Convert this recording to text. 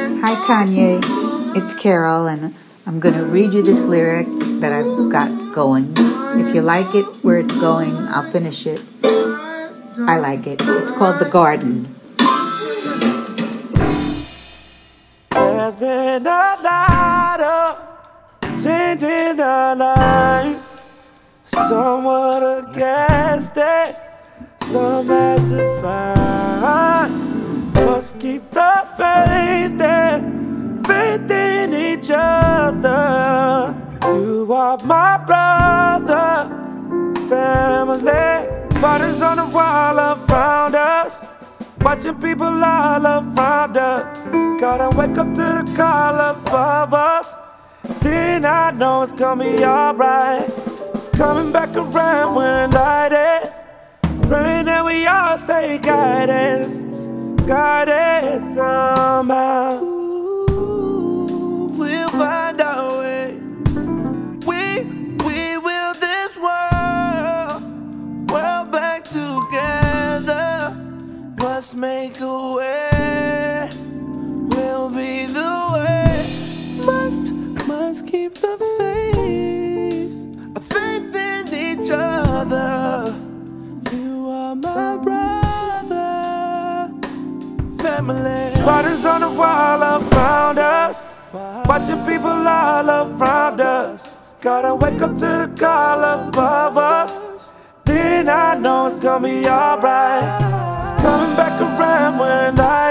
Hi Kanye, it's Carol, and I'm going to read you this lyric that I've got going. If you like it where it's going, I'll finish it. I like it. It's called The Garden. There's been a lot of changing our lives. Somewhat against it, some had to find. Must keep the faith in each other. You are my brother, family. Bodies on the wall around us, watching people all around us. Gotta wake up to the call above us. Then I know it's gonna be alright. It's coming back around when lighted. Praying that we all stay guided somehow. We'll find our way. We will this world back together. Must make a way. We'll be the way. Must keep the faith in each other. You are my brother, family. Bodies on the wall around us, watching people all around us. Gotta wake up to the call above us. Then I know it's gonna be alright. It's coming back around when I